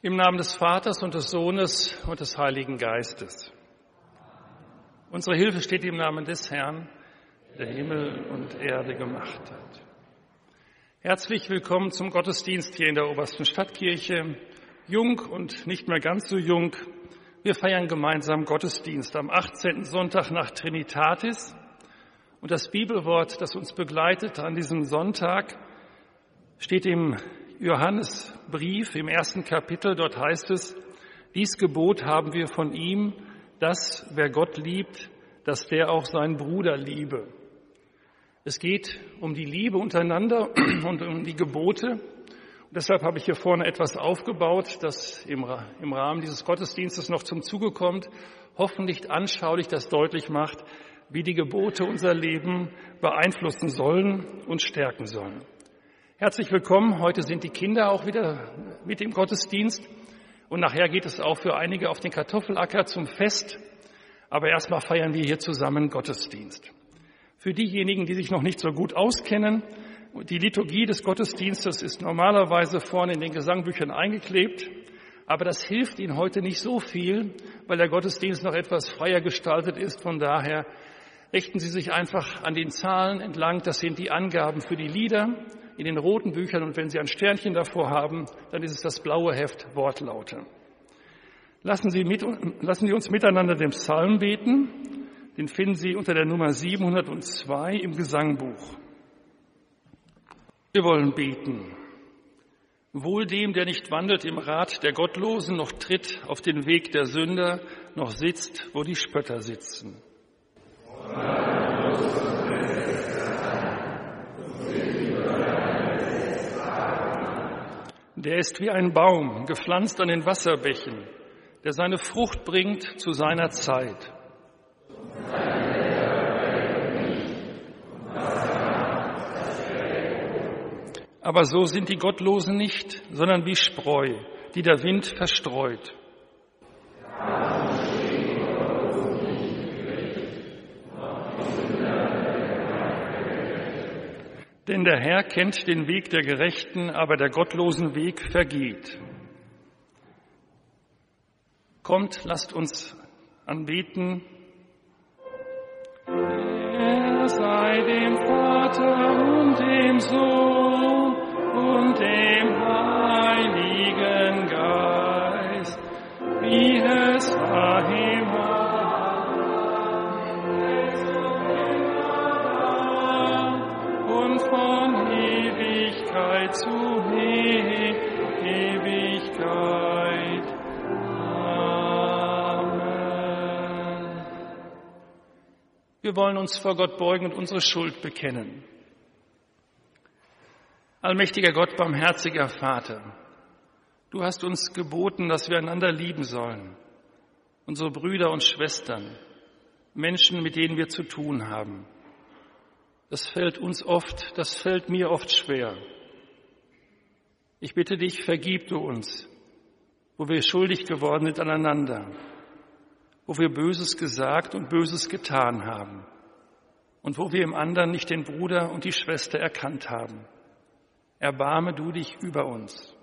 Im Namen des Vaters und des Sohnes und des Heiligen Geistes. Unsere Hilfe steht im Namen des Herrn, der Himmel und Erde gemacht hat. Herzlich willkommen zum Gottesdienst hier in der Obersten Stadtkirche. Jung und nicht mehr ganz so jung. Wir feiern gemeinsam Gottesdienst am 18. Sonntag nach Trinitatis. Und das Bibelwort, das uns begleitet an diesem Sonntag, steht im Johannesbrief im 1. Kapitel. Dort heißt es: Dies Gebot haben wir von ihm, dass wer Gott liebt, dass der auch seinen Bruder liebe. Es geht um die Liebe untereinander und um die Gebote. Und deshalb habe ich hier vorne etwas aufgebaut, das im Rahmen dieses Gottesdienstes noch zum Zuge kommt, hoffentlich anschaulich das deutlich macht, wie die Gebote unser Leben beeinflussen sollen und stärken sollen. Herzlich willkommen. Heute sind die Kinder auch wieder mit im Gottesdienst. Und nachher geht es auch für einige auf den Kartoffelacker zum Fest. Aber erstmal feiern wir hier zusammen Gottesdienst. Für diejenigen, die sich noch nicht so gut auskennen, die Liturgie des Gottesdienstes ist normalerweise vorne in den Gesangbüchern eingeklebt. Aber das hilft Ihnen heute nicht so viel, weil der Gottesdienst noch etwas freier gestaltet ist. Von daher richten Sie sich einfach an den Zahlen entlang. Das sind die Angaben für die Lieder in den roten Büchern. Und wenn Sie ein Sternchen davor haben, dann ist es das blaue Heft Wortlaute. Lassen Sie uns miteinander den Psalm beten. Den finden Sie unter der Nummer 702 im Gesangbuch. Wir wollen beten. Wohl dem, der nicht wandelt im Rat der Gottlosen, noch tritt auf den Weg der Sünder, noch sitzt, wo die Spötter sitzen. Der ist wie ein Baum, gepflanzt an den Wasserbächen, der seine Frucht bringt zu seiner Zeit. Aber so sind die Gottlosen nicht, sondern wie Spreu, die der Wind verstreut. Denn der Herr kennt den Weg der Gerechten, aber der gottlosen Weg vergeht. Kommt, lasst uns anbeten. Er sei dem Vater und dem Sohn und dem Heiligen Geist, wie es war im und von Ewigkeit zu Ewigkeit. Amen. Wir wollen uns vor Gott beugen und unsere Schuld bekennen. Allmächtiger Gott, barmherziger Vater, du hast uns geboten, dass wir einander lieben sollen, unsere Brüder und Schwestern, Menschen, mit denen wir zu tun haben. Das fällt mir oft schwer. Ich bitte dich, vergib du uns, wo wir schuldig geworden sind aneinander, wo wir Böses gesagt und Böses getan haben und wo wir im anderen nicht den Bruder und die Schwester erkannt haben. Erbarme du dich über uns.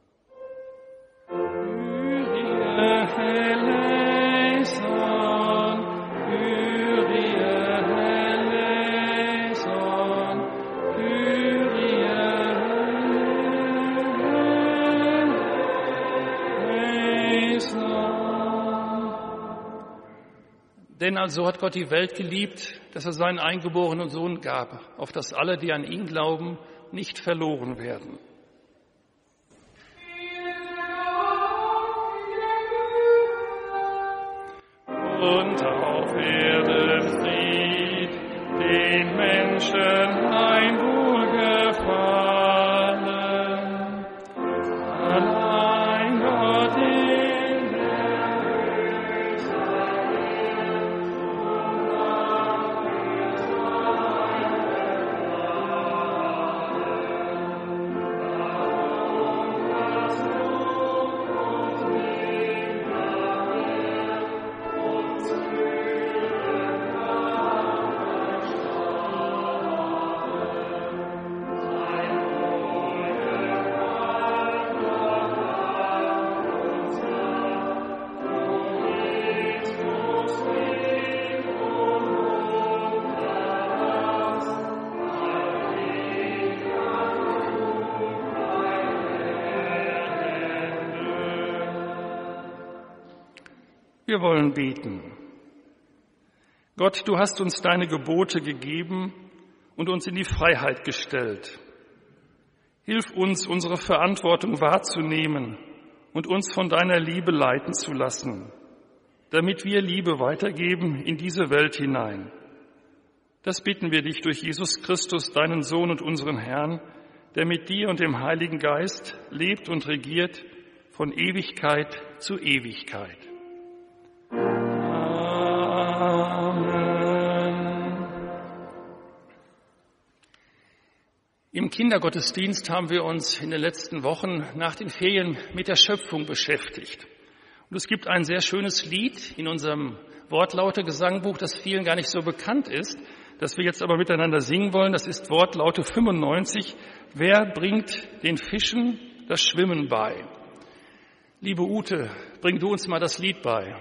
Denn also hat Gott die Welt geliebt, dass er seinen eingeborenen Sohn gab, auf dass alle, die an ihn glauben, nicht verloren werden. Und auf Erden Fried, den Menschen ein Wohlgefallen. Allein Gott in der Wir wollen beten. Gott, du hast uns deine Gebote gegeben und uns in die Freiheit gestellt. Hilf uns, unsere Verantwortung wahrzunehmen und uns von deiner Liebe leiten zu lassen, damit wir Liebe weitergeben in diese Welt hinein. Das bitten wir dich durch Jesus Christus, deinen Sohn und unseren Herrn, der mit dir und dem Heiligen Geist lebt und regiert von Ewigkeit zu Ewigkeit. Amen. Im Kindergottesdienst haben wir uns in den letzten Wochen nach den Ferien mit der Schöpfung beschäftigt. Und es gibt ein sehr schönes Lied in unserem Wortlaute-Gesangbuch, das vielen gar nicht so bekannt ist, das wir jetzt aber miteinander singen wollen. Das ist Wortlaute 95. Wer bringt den Fischen das Schwimmen bei? Liebe Ute, bring du uns mal das Lied bei.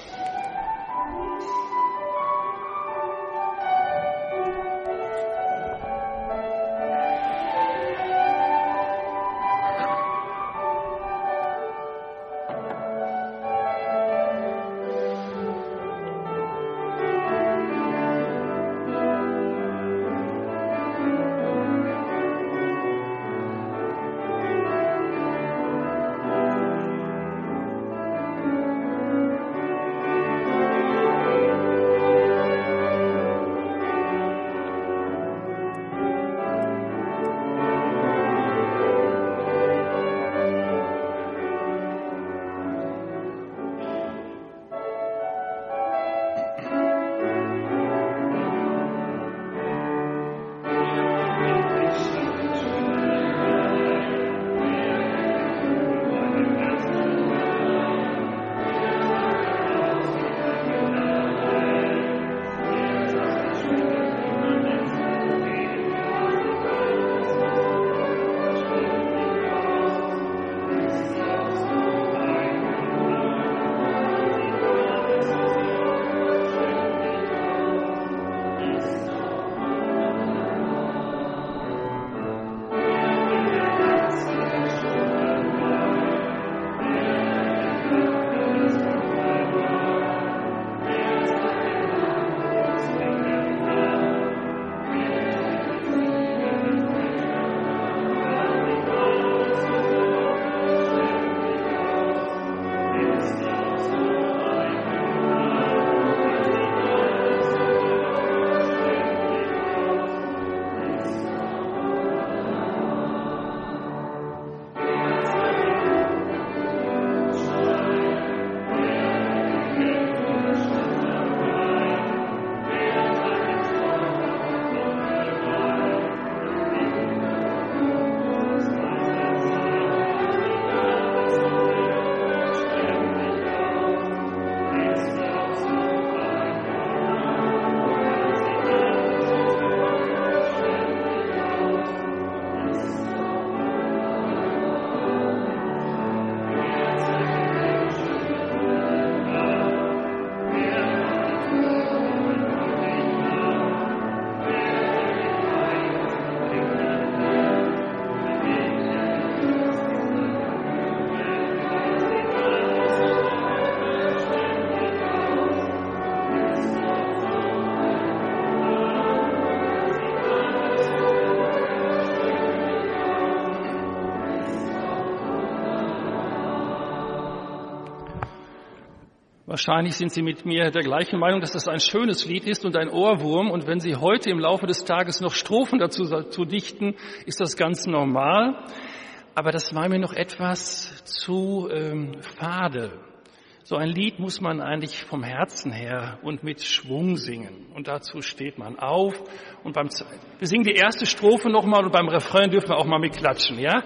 Wahrscheinlich sind Sie mit mir der gleichen Meinung, dass das ein schönes Lied ist und ein Ohrwurm. Und wenn Sie heute im Laufe des Tages noch Strophen dazu dichten, ist das ganz normal. Aber das war mir noch etwas zu fade. So ein Lied muss man eigentlich vom Herzen her und mit Schwung singen. Und dazu steht man auf. Und wir singen die erste Strophe nochmal und beim Refrain dürfen wir auch mal mit klatschen, ja?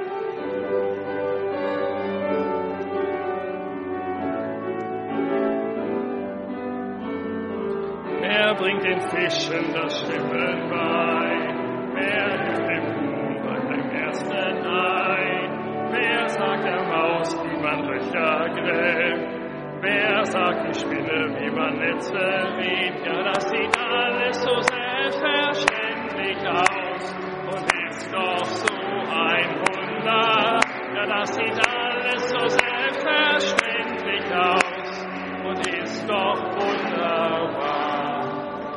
Wer bringt den Fischen das Schwimmen bei? Wer hilft dem Huhn beim ersten Ei? Wer sagt der Maus, wie man Löcher gräbt? Wer sagt die Spinne, wie man Netze webt? Ja, das sieht alles so selbstverständlich aus und ist doch so ein Wunder. Ja, das sieht alles so selbstverständlich aus und doch wunderbar.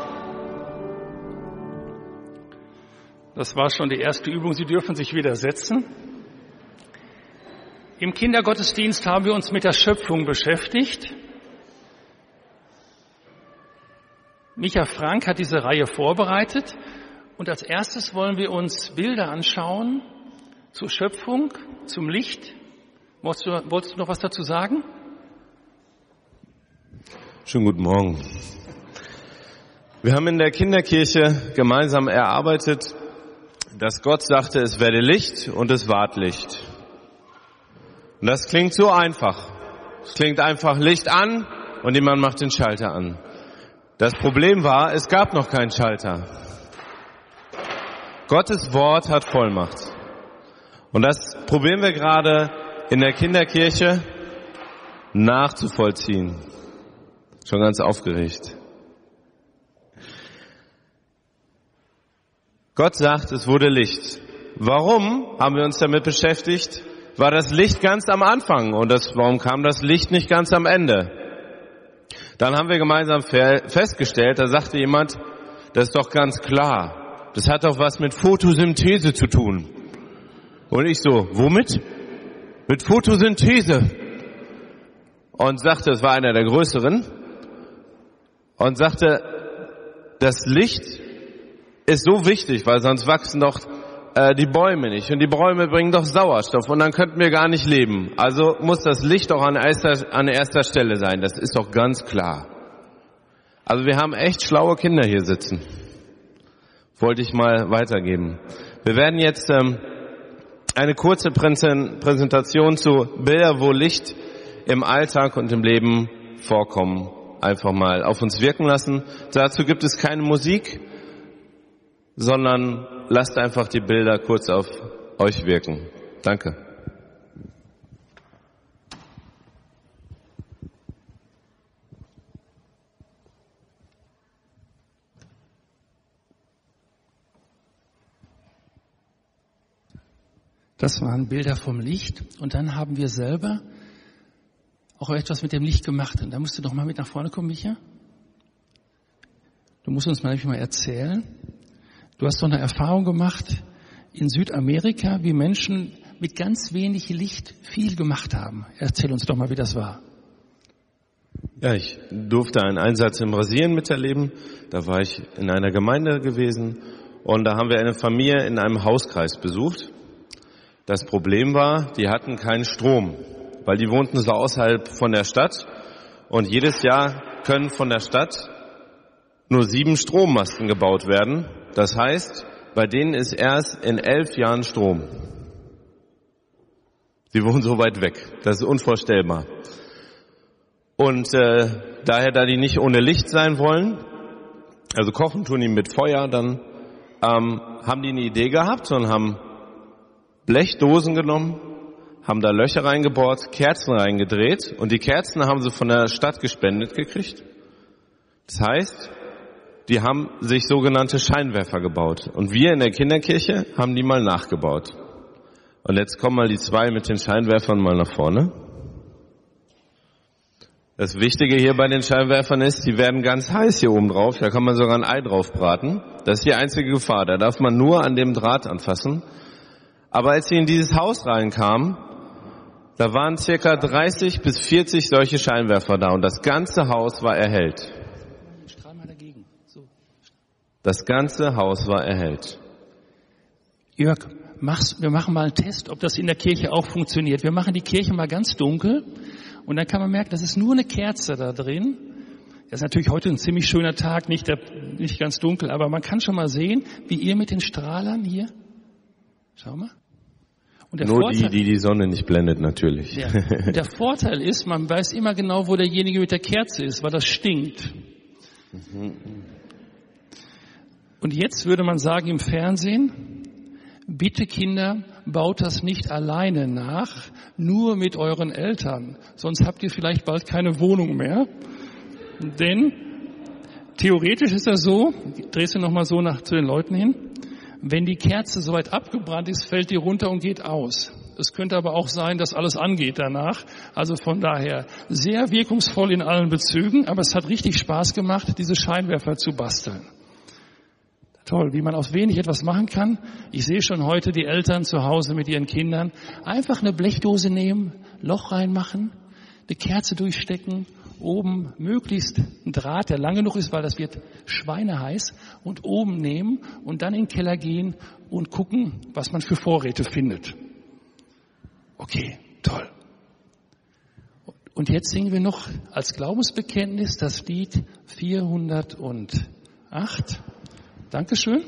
Das war schon die erste Übung. Sie dürfen sich wieder setzen. Im Kindergottesdienst haben wir uns mit der Schöpfung beschäftigt. Micha Frank hat diese Reihe vorbereitet. Und als erstes wollen wir uns Bilder anschauen zur Schöpfung, zum Licht. Wolltest du noch was dazu sagen? Schönen guten Morgen. Wir haben in der Kinderkirche gemeinsam erarbeitet, dass Gott sagte, es werde Licht und es ward Licht. Und das klingt so einfach. Es klingt einfach Licht an und jemand macht den Schalter an. Das Problem war, es gab noch keinen Schalter. Gottes Wort hat Vollmacht. Und das probieren wir gerade in der Kinderkirche nachzuvollziehen. Schon ganz aufgeregt. Gott sagt, es wurde Licht. Warum haben wir uns damit beschäftigt? War das Licht ganz am Anfang und warum kam das Licht nicht ganz am Ende? Dann haben wir gemeinsam festgestellt, da sagte jemand, das ist doch ganz klar. Das hat doch was mit Photosynthese zu tun. Und ich so, womit? Mit Photosynthese. Und sagte, es war einer der größeren, und sagte, das Licht ist so wichtig, weil sonst wachsen doch die Bäume nicht. Und die Bäume bringen doch Sauerstoff und dann könnten wir gar nicht leben. Also muss das Licht doch an erster Stelle sein. Das ist doch ganz klar. Also wir haben echt schlaue Kinder hier sitzen. Wollte ich mal weitergeben. Wir werden jetzt eine kurze Präsentation zu Bildern, wo Licht im Alltag und im Leben vorkommen, einfach mal auf uns wirken lassen. Dazu gibt es keine Musik, sondern lasst einfach die Bilder kurz auf euch wirken. Danke. Das waren Bilder vom Licht und dann haben wir selber auch etwas mit dem Licht gemacht. Und da musst du doch mal mit nach vorne kommen, Micha. Du musst uns mal erzählen. Du hast doch eine Erfahrung gemacht in Südamerika, wie Menschen mit ganz wenig Licht viel gemacht haben. Erzähl uns doch mal, wie das war. Ja, ich durfte einen Einsatz in Brasilien miterleben. Da war ich in einer Gemeinde gewesen und da haben wir eine Familie in einem Hauskreis besucht. Das Problem war, die hatten keinen Strom, weil die wohnten so außerhalb von der Stadt und jedes Jahr können von der Stadt nur 7 Strommasten gebaut werden. Das heißt, bei denen ist erst in 11 Jahren Strom. Sie wohnen so weit weg, das ist unvorstellbar. Und daher, da die nicht ohne Licht sein wollen, also kochen tun die mit Feuer, dann haben die eine Idee gehabt und haben Blechdosen genommen, haben da Löcher reingebohrt, Kerzen reingedreht und die Kerzen haben sie von der Stadt gespendet gekriegt. Das heißt, die haben sich sogenannte Scheinwerfer gebaut und wir in der Kinderkirche haben die mal nachgebaut. Und jetzt kommen mal die 2 mit den Scheinwerfern mal nach vorne. Das Wichtige hier bei den Scheinwerfern ist, die werden ganz heiß hier oben drauf, da kann man sogar ein Ei drauf braten. Das ist die einzige Gefahr, da darf man nur an dem Draht anfassen. Aber als sie in dieses Haus reinkamen, da waren circa 30 bis 40 solche Scheinwerfer da und das ganze Haus war erhellt. Das ganze Haus war erhellt. Jörg, wir machen mal einen Test, ob das in der Kirche auch funktioniert. Wir machen die Kirche mal ganz dunkel und dann kann man merken, das ist nur eine Kerze da drin. Das ist natürlich heute ein ziemlich schöner Tag, nicht ganz dunkel, aber man kann schon mal sehen, wie ihr mit den Strahlern hier. Schau mal. Und nur Vorteil, die Sonne nicht blendet, natürlich. Ja. Und der Vorteil ist, man weiß immer genau, wo derjenige mit der Kerze ist, weil das stinkt. Und jetzt würde man sagen im Fernsehen, bitte Kinder, baut das nicht alleine nach, nur mit euren Eltern. Sonst habt ihr vielleicht bald keine Wohnung mehr. Denn theoretisch ist das so, drehst du nochmal so zu den Leuten hin, wenn die Kerze soweit abgebrannt ist, fällt die runter und geht aus. Es könnte aber auch sein, dass alles angeht danach. Also von daher sehr wirkungsvoll in allen Bezügen, aber es hat richtig Spaß gemacht, diese Scheinwerfer zu basteln. Toll, wie man aus wenig etwas machen kann. Ich sehe schon heute die Eltern zu Hause mit ihren Kindern. Einfach eine Blechdose nehmen, Loch reinmachen, eine Kerze durchstecken, oben möglichst ein Draht, der lang genug ist, weil das wird schweineheiß, und oben nehmen und dann in den Keller gehen und gucken, was man für Vorräte findet. Okay, toll. Und jetzt singen wir noch als Glaubensbekenntnis das Lied 408. Dankeschön.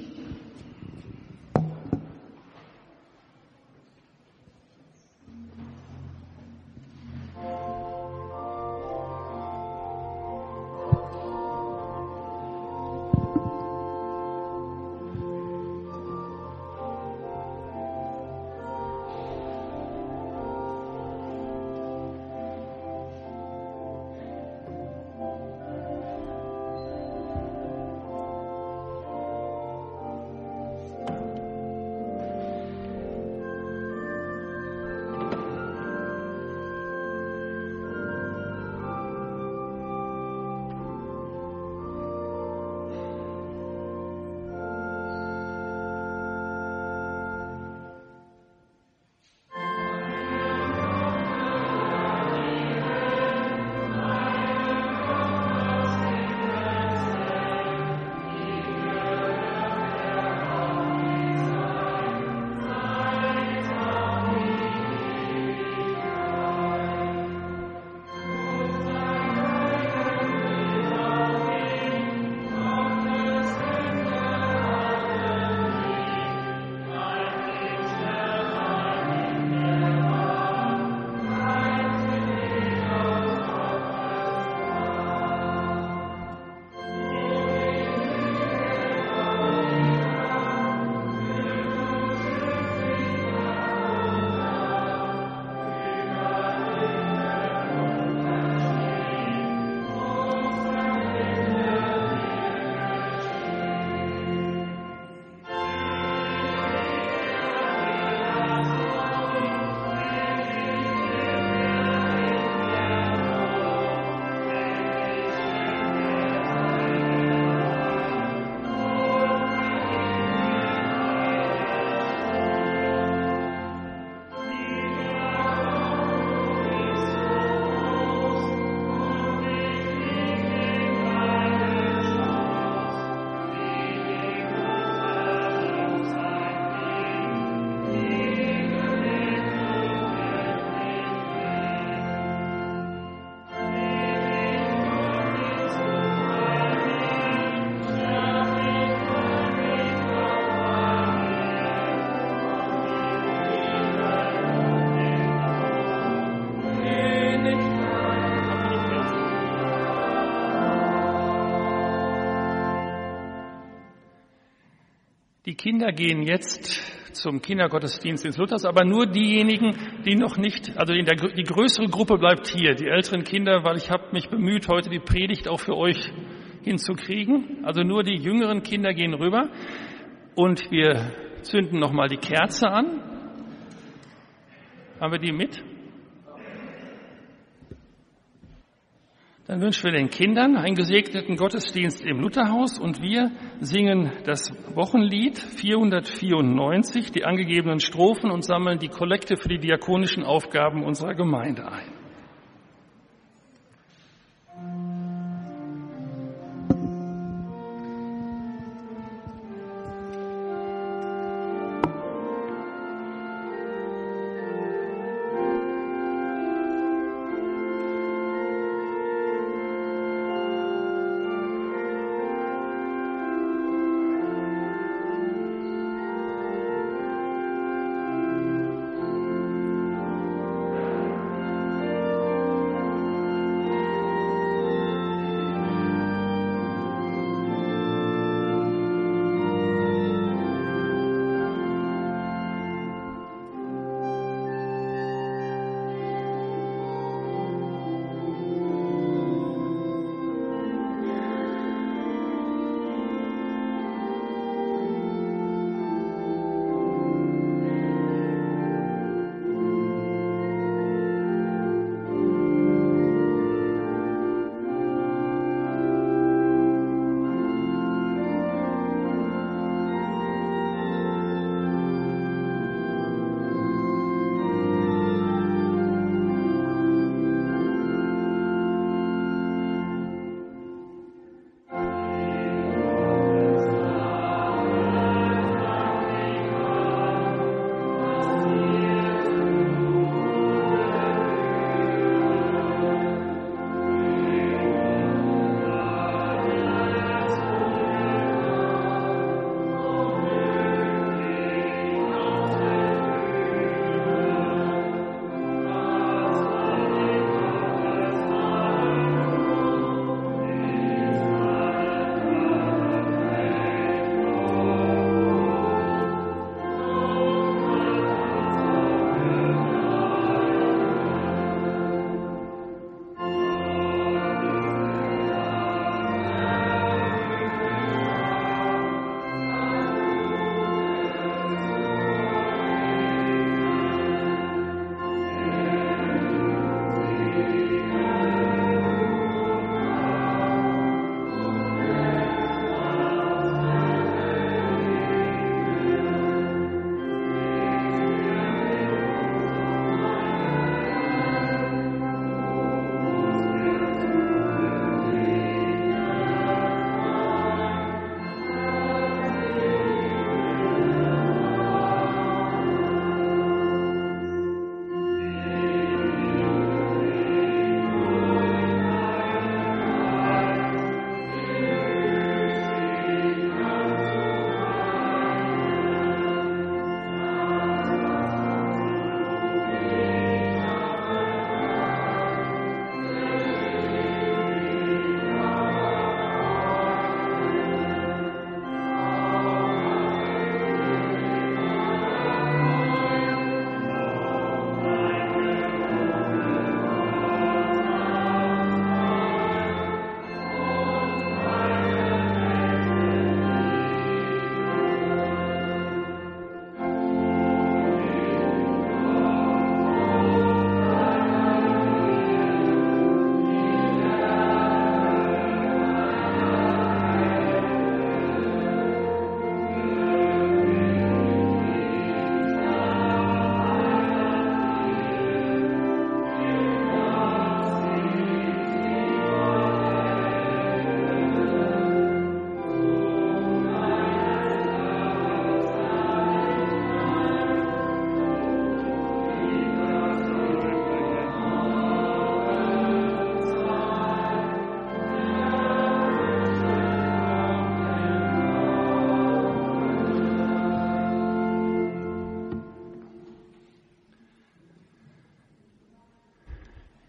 Die Kinder gehen jetzt zum Kindergottesdienst ins Luthers, aber nur diejenigen, die noch nicht, also die größere Gruppe bleibt hier, die älteren Kinder, weil ich habe mich bemüht, heute die Predigt auch für euch hinzukriegen. Also nur die jüngeren Kinder gehen rüber und wir zünden nochmal die Kerze an. Haben wir die mit? Dann wünschen wir den Kindern einen gesegneten Gottesdienst im Lutherhaus und wir singen das Wochenlied 494, die angegebenen Strophen, und sammeln die Kollekte für die diakonischen Aufgaben unserer Gemeinde ein.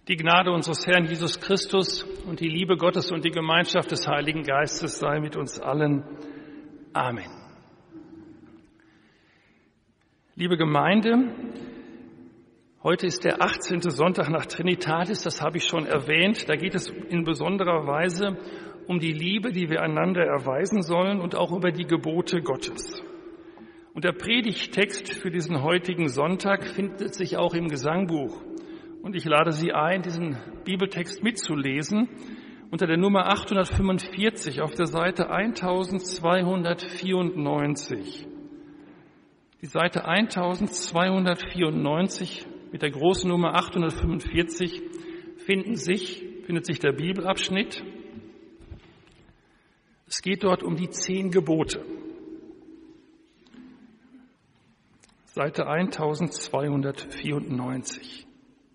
Die Gnade unseres Herrn Jesus Christus und die Liebe Gottes und die Gemeinschaft des Heiligen Geistes sei mit uns allen. Amen. Liebe Gemeinde, heute ist der 18. Sonntag nach Trinitatis, das habe ich schon erwähnt. Da geht es in besonderer Weise um die Liebe, die wir einander erweisen sollen und auch über die Gebote Gottes. Und der Predigttext für diesen heutigen Sonntag findet sich auch im Gesangbuch. Und ich lade Sie ein, diesen Bibeltext mitzulesen unter der Nummer 845 auf der Seite 1294. Die Seite 1294 mit der großen Nummer 845 findet sich der Bibelabschnitt. Es geht dort um die 10 Gebote. Seite 1294.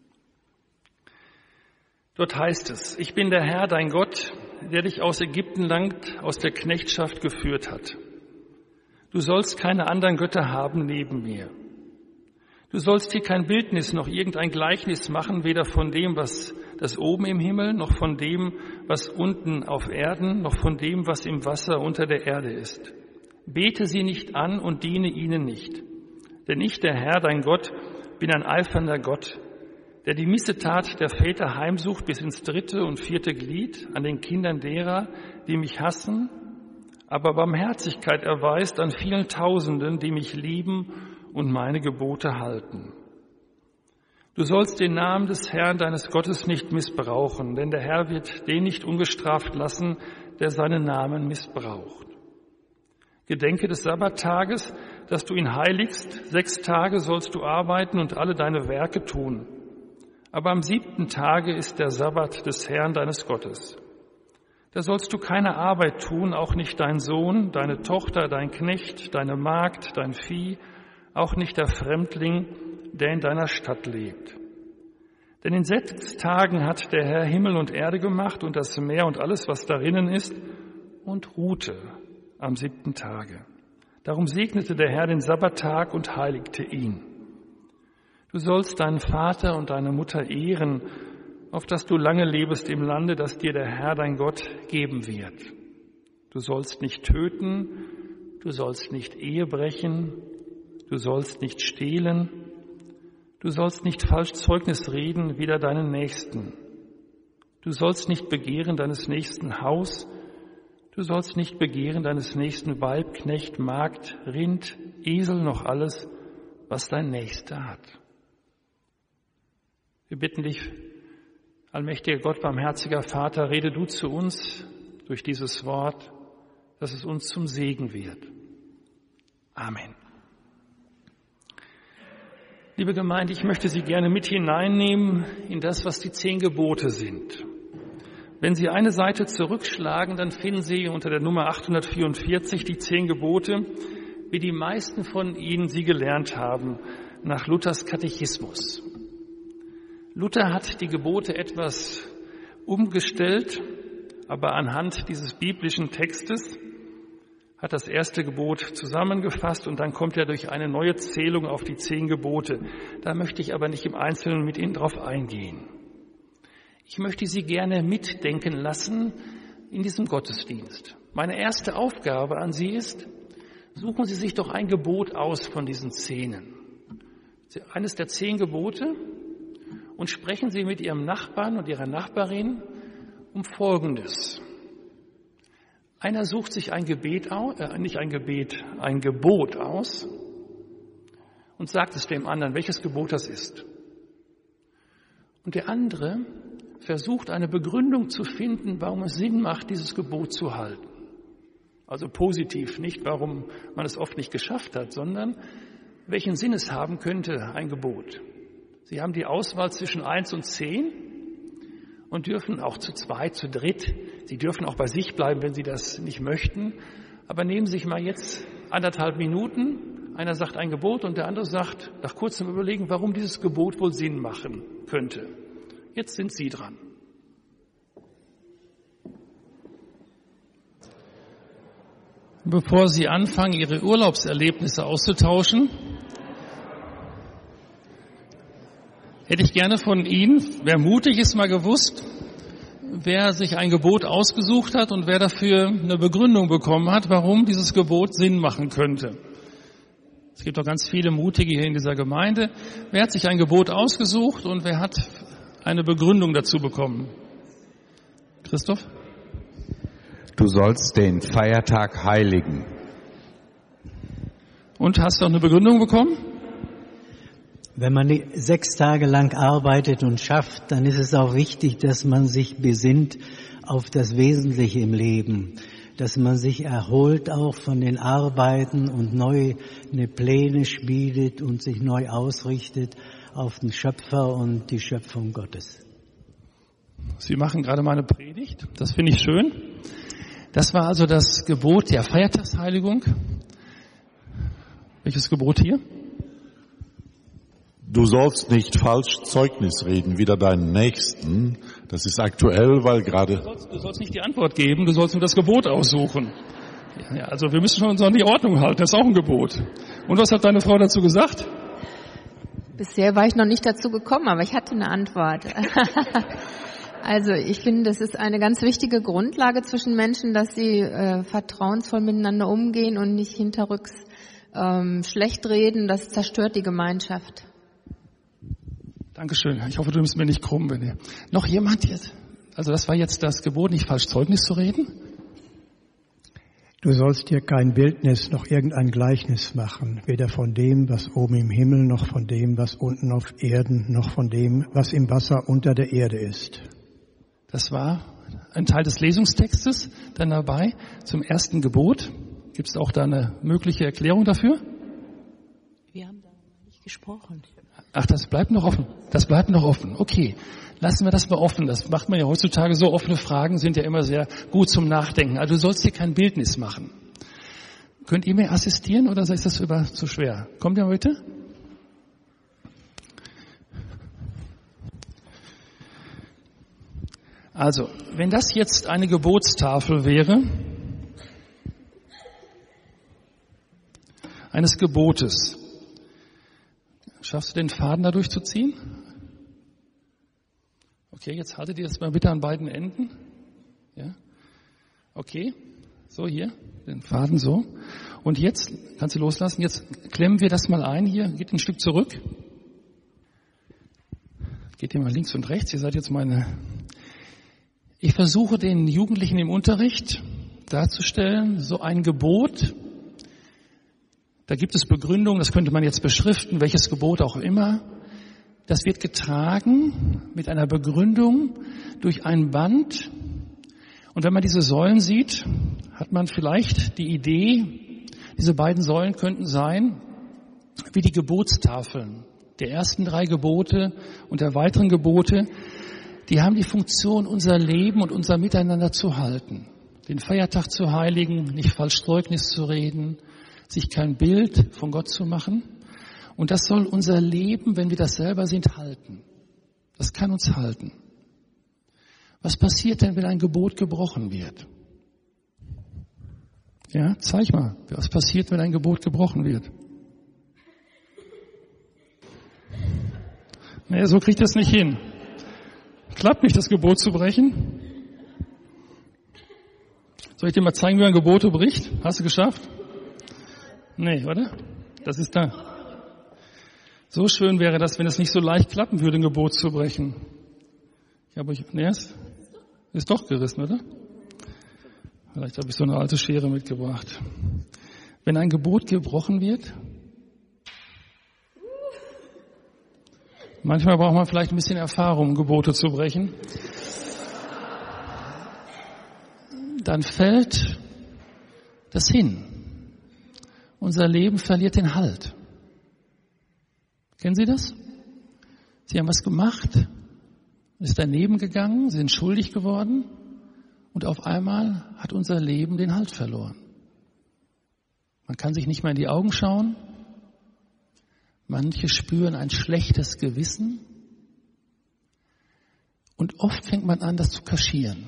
Dort heißt es: Ich bin der Herr, dein Gott, der dich aus Ägyptenland, aus der Knechtschaft geführt hat. Du sollst keine anderen Götter haben neben mir. Du sollst dir kein Bildnis noch irgendein Gleichnis machen, weder von dem, was das oben im Himmel, noch von dem, was unten auf Erden, noch von dem, was im Wasser unter der Erde ist. Bete sie nicht an und diene ihnen nicht. Denn ich, der Herr, dein Gott, bin ein eifernder Gott, der die Missetat der Väter heimsucht bis ins 3. und 4. Glied an den Kindern derer, die mich hassen, aber Barmherzigkeit erweist an vielen Tausenden, die mich lieben und meine Gebote halten. Du sollst den Namen des Herrn, deines Gottes, nicht missbrauchen, denn der Herr wird den nicht ungestraft lassen, der seinen Namen missbraucht. Gedenke des Sabbattages, dass du ihn heiligst. 6 Tage sollst du arbeiten und alle deine Werke tun. Aber am 7. Tage ist der Sabbat des Herrn, deines Gottes. Da sollst du keine Arbeit tun, auch nicht dein Sohn, deine Tochter, dein Knecht, deine Magd, dein Vieh, auch nicht der Fremdling, der in deiner Stadt lebt. Denn in 6 Tagen hat der Herr Himmel und Erde gemacht und das Meer und alles, was darinnen ist, und ruhte am 7. Tage. Darum segnete der Herr den Sabbattag und heiligte ihn. Du sollst deinen Vater und deine Mutter ehren, auf dass du lange lebst im Lande, das dir der Herr, dein Gott, geben wird. Du sollst nicht töten, du sollst nicht Ehe brechen, du sollst nicht stehlen, du sollst nicht falsch Zeugnis reden wider deinen Nächsten. Du sollst nicht begehren deines nächsten Haus, du sollst nicht begehren deines nächsten Weib, Knecht, Magd, Rind, Esel, noch alles, was dein Nächster hat. Wir bitten dich, allmächtiger Gott, barmherziger Vater, rede du zu uns durch dieses Wort, dass es uns zum Segen wird. Amen. Liebe Gemeinde, ich möchte Sie gerne mit hineinnehmen in das, was die 10 Gebote sind. Wenn Sie eine Seite zurückschlagen, dann finden Sie unter der Nummer 844 die 10 Gebote, wie die meisten von Ihnen sie gelernt haben, nach Luthers Katechismus. Luther hat die Gebote etwas umgestellt, aber anhand dieses biblischen Textes hat das erste Gebot zusammengefasst und dann kommt er durch eine neue Zählung auf die 10 Gebote. Da möchte ich aber nicht im Einzelnen mit Ihnen drauf eingehen. Ich möchte Sie gerne mitdenken lassen in diesem Gottesdienst. Meine erste Aufgabe an Sie ist, suchen Sie sich doch ein Gebot aus von diesen 10. Eines der 10 Gebote, und sprechen Sie mit Ihrem Nachbarn und Ihrer Nachbarin um Folgendes. Einer sucht sich ein Gebot aus und sagt es dem anderen, welches Gebot das ist. Und der andere versucht eine Begründung zu finden, warum es Sinn macht, dieses Gebot zu halten. Also positiv, nicht warum man es oft nicht geschafft hat, sondern welchen Sinn es haben könnte, ein Gebot. Sie haben die Auswahl zwischen 1 und 10 und dürfen auch zu 2, zu 3. Sie dürfen auch bei sich bleiben, wenn Sie das nicht möchten. Aber nehmen Sie sich mal jetzt 1,5 Minuten. Einer sagt ein Gebot und der andere sagt nach kurzem Überlegen, warum dieses Gebot wohl Sinn machen könnte. Jetzt sind Sie dran. Bevor Sie anfangen, Ihre Urlaubserlebnisse auszutauschen, hätte ich gerne von Ihnen, wer mutig ist, mal gewusst, wer sich ein Gebot ausgesucht hat und wer dafür eine Begründung bekommen hat, warum dieses Gebot Sinn machen könnte. Es gibt doch ganz viele Mutige hier in dieser Gemeinde. Wer hat sich ein Gebot ausgesucht und wer hat eine Begründung dazu bekommen? Christoph? Du sollst den Feiertag heiligen. Und hast du auch eine Begründung bekommen? Wenn man 6 Tage lang arbeitet und schafft, dann ist es auch wichtig, dass man sich besinnt auf das Wesentliche im Leben. Dass man sich erholt auch von den Arbeiten und neu eine Pläne schmiedet und sich neu ausrichtet auf den Schöpfer und die Schöpfung Gottes. Sie machen gerade mal eine Predigt. Das finde ich schön. Das war also das Gebot der Feiertagsheiligung. Welches Gebot hier? Du sollst nicht falsch Zeugnis reden, wider deinen Nächsten. Das ist aktuell, weil gerade... Du sollst nicht die Antwort geben, du sollst nur das Gebot aussuchen. Ja, also wir müssen uns an die Ordnung halten, das ist auch ein Gebot. Und was hat deine Frau dazu gesagt? Bisher war ich noch nicht dazu gekommen, aber ich hatte eine Antwort. Also ich finde, das ist eine ganz wichtige Grundlage zwischen Menschen, dass sie vertrauensvoll miteinander umgehen und nicht hinterrücks schlecht reden. Das zerstört die Gemeinschaft. Dankeschön. Ich hoffe, du nimmst mir nicht krumm, wenn ihr... Noch jemand jetzt? Also das war jetzt das Gebot, nicht falsch Zeugnis zu reden? Du sollst dir kein Bildnis noch irgendein Gleichnis machen, weder von dem, was oben im Himmel, noch von dem, was unten auf Erden, noch von dem, was im Wasser unter der Erde ist. Das war ein Teil des Lesungstextes dann dabei zum ersten Gebot. Gibt es auch da eine mögliche Erklärung dafür? Wir haben da nicht gesprochen. Ach, das bleibt noch offen. Das bleibt noch offen. Okay, lassen wir das mal offen. Das macht man ja heutzutage so. Offene Fragen sind ja immer sehr gut zum Nachdenken. Also du sollst hier kein Bildnis machen. Könnt ihr mir assistieren oder ist das zu schwer? Kommt ihr heute? Also, wenn das jetzt eine Gebotstafel wäre, eines Gebotes, schaffst du den Faden da durchzuziehen? Okay, jetzt haltet ihr das mal bitte an beiden Enden. Ja. Okay, so hier, den Faden so. Und jetzt, kannst du loslassen, jetzt klemmen wir das mal ein hier, geht ein Stück zurück. Geht ihr mal links und rechts, ihr seid jetzt meine... Ich versuche den Jugendlichen im Unterricht darzustellen, so ein Gebot, da gibt es Begründungen, das könnte man jetzt beschriften, welches Gebot auch immer. Das wird getragen mit einer Begründung durch ein Band. Und wenn man diese Säulen sieht, hat man vielleicht die Idee, diese beiden Säulen könnten sein wie die Gebotstafeln der ersten 3 Gebote und der weiteren Gebote. Die haben die Funktion, unser Leben und unser Miteinander zu halten. Den Feiertag zu heiligen, nicht falsch Zeugnis zu reden, sich kein Bild von Gott zu machen. Und das soll unser Leben, wenn wir das selber sind, halten. Das kann uns halten. Was passiert denn, wenn ein Gebot gebrochen wird? Ja, zeig mal, was passiert, wenn ein Gebot gebrochen wird? Naja, so kriegt das nicht hin. Klappt nicht, das Gebot zu brechen. Soll ich dir mal zeigen, wie man Gebote bricht? Hast du geschafft? Nee, oder? Das ist da. So schön wäre das, wenn es nicht so leicht klappen würde, ein Gebot zu brechen. Ist doch gerissen, oder? Vielleicht habe ich so eine alte Schere mitgebracht. Wenn ein Gebot gebrochen wird, manchmal braucht man vielleicht ein bisschen Erfahrung, um Gebote zu brechen, dann fällt das hin. Unser Leben verliert den Halt. Kennen Sie das? Sie haben was gemacht, ist daneben gegangen, Sie sind schuldig geworden und auf einmal hat unser Leben den Halt verloren. Man kann sich nicht mehr in die Augen schauen. Manche spüren ein schlechtes Gewissen. Und oft fängt man an, das zu kaschieren.